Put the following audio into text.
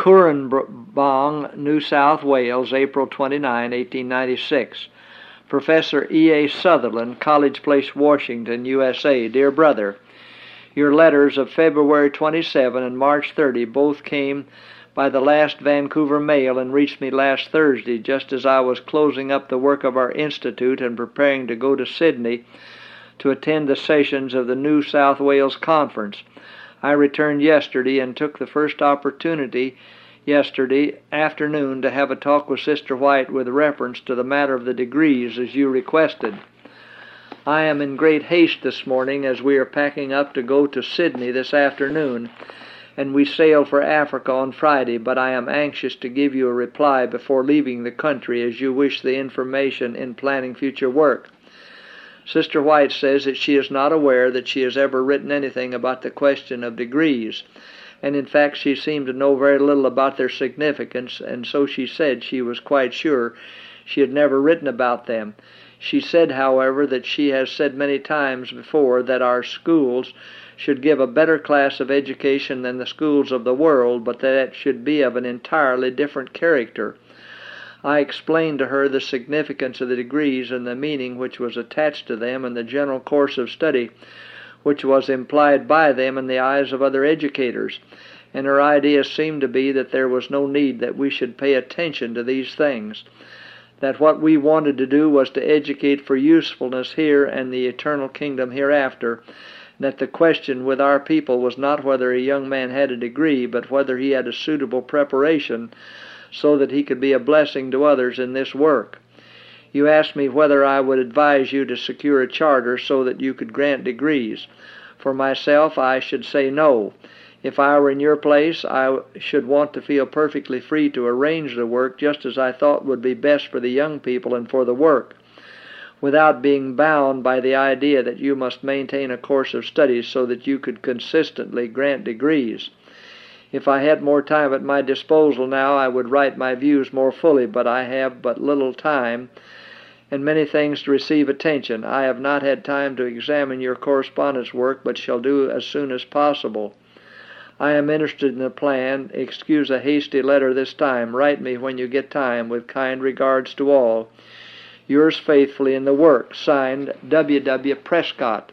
Currambong, New South Wales, April 29, 1896. Professor E.A. Sutherland, College Place, Washington, USA. Dear Brother, your letters of February 27 and March 30 both came by the last Vancouver mail and reached me last Thursday, just as I was closing up the work of our Institute and preparing to go to Sydney to attend the sessions of the New South Wales Conference. I returned yesterday and took the first opportunity yesterday afternoon to have a talk with Sister White with reference to the matter of the degrees as you requested. I am in great haste this morning as we are packing up to go to Sydney this afternoon, and we sail for Africa on Friday, but I am anxious to give you a reply before leaving the country as you wish the information in planning future work. Sister White says that she is not aware that she has ever written anything about the question of degrees, and in fact she seemed to know very little about their significance, and so she said she was quite sure she had never written about them. She said, however, that she has said many times before that our schools should give a better class of education than the schools of the world, but that it should be of an entirely different character. I explained to her the significance of the degrees and the meaning which was attached to them and the general course of study which was implied by them in the eyes of other educators, and her idea seemed to be that there was no need that we should pay attention to these things, that what we wanted to do was to educate for usefulness here and the eternal kingdom hereafter, and that the question with our people was not whether a young man had a degree, but whether he had a suitable preparation so that he could be a blessing to others in this work. You asked me whether I would advise you to secure a charter so that you could grant degrees. For myself, I should say no. If I were in your place, I should want to feel perfectly free to arrange the work just as I thought would be best for the young people and for the work, without being bound by the idea that you must maintain a course of study so that you could consistently grant degrees. If I had more time at my disposal now, I would write my views more fully, but I have but little time and many things to receive attention. I have not had time to examine your correspondence work, but shall do as soon as possible. I am interested in the plan. Excuse a hasty letter this time. Write me when you get time. With kind regards to all. Yours faithfully in the work. Signed, W. W. Prescott.